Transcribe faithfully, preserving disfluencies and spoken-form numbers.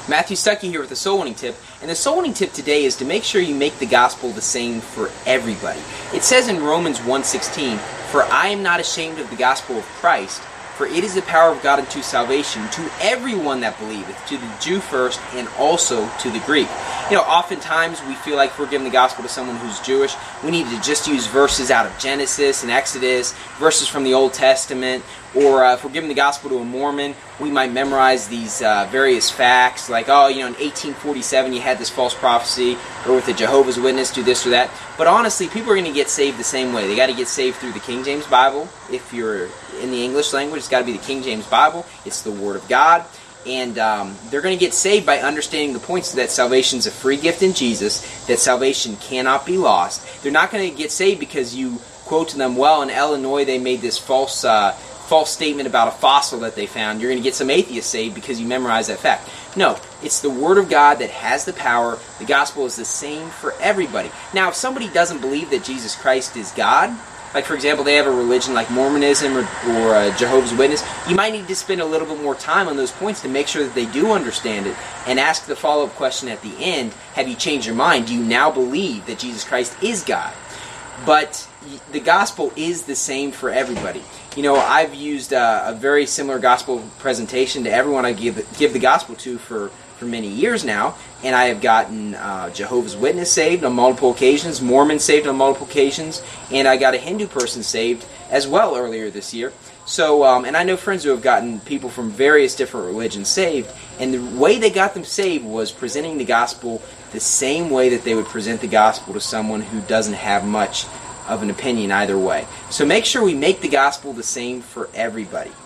Matthew Stuckey here with the Soul Winning Tip, and the Soul Winning Tip today is to make sure you make the gospel the same for everybody. It says in Romans one sixteen, "For I am not ashamed of the gospel of Christ, for it is the power of God unto salvation to everyone that believeth, to the Jew first, and also to the Greek." You know, oftentimes we feel like if we're giving the gospel to someone who's Jewish, we need to just use verses out of Genesis and Exodus, verses from the Old Testament, or uh, if we're giving the gospel to a Mormon, we might memorize these uh, various facts, like, oh, you know, in eighteen forty-seven you had this false prophecy, or with a Jehovah's Witness, do this or that. But honestly, people are going to get saved the same way. They got to get saved through the King James Bible. If you're in the English language, it's got to be the King James Bible. It's the Word of God. And um, they're going to get saved by understanding the points that salvation is a free gift in Jesus, that salvation cannot be lost. They're not going to get saved because you quote to them, well, in Illinois they made this false uh, false statement about a fossil that they found. You're going to get some atheists saved because you memorize that fact. No, it's the Word of God that has the power. The gospel is the same for everybody. Now, if somebody doesn't believe that Jesus Christ is God, like, for example, they have a religion like Mormonism or, or uh, Jehovah's Witness, you might need to spend a little bit more time on those points to make sure that they do understand it and ask the follow-up question at the end, have you changed your mind? Do you now believe that Jesus Christ is God? But the gospel is the same for everybody. You know, I've used uh, a very similar gospel presentation to everyone I give, give the gospel to for for many years now, and I have gotten uh, Jehovah's Witness saved on multiple occasions, Mormon saved on multiple occasions, and I got a Hindu person saved as well earlier this year. So, um, and I know friends who have gotten people from various different religions saved, and the way they got them saved was presenting the gospel the same way that they would present the gospel to someone who doesn't have much of an opinion either way. So make sure we make the gospel the same for everybody.